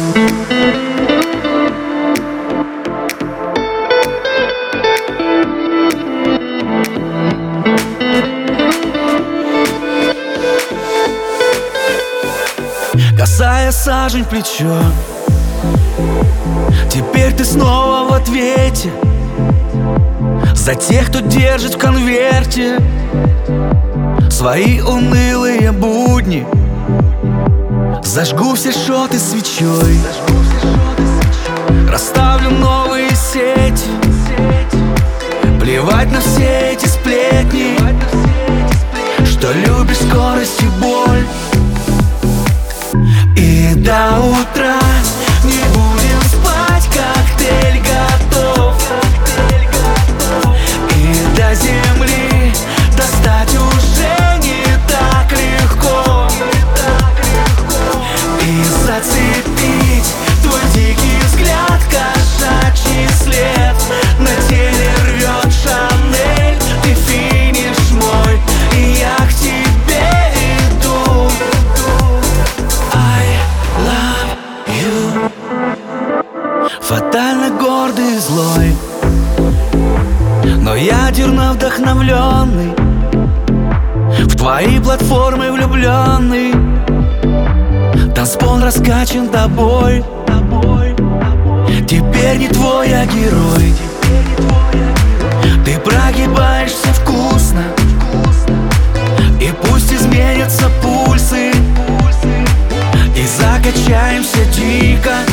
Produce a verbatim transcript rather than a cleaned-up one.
Касая сажень в плечо, теперь ты снова в ответе за тех, кто держит в конверте свои унылые будни. Зажгу все шоты свечой, расставлю новые сети. Плевать на все эти сплетни, что любишь скорость и боль. И до утра не будем спать, коктейль готов. И до земли достать уже не так легко. И зацепить твой дикий взгляд, кошачий след на теле рвет Шанель. Ты финиш мой, и я к тебе иду. I love you. Фатально гордый и злой, но ядерно вдохновленный, в твои платформы влюбленный. Танцпол раскачан тобой, теперь не твой, а герой. Ты прогибаешься вкусно, и пусть изменятся пульсы, и закачаемся дико.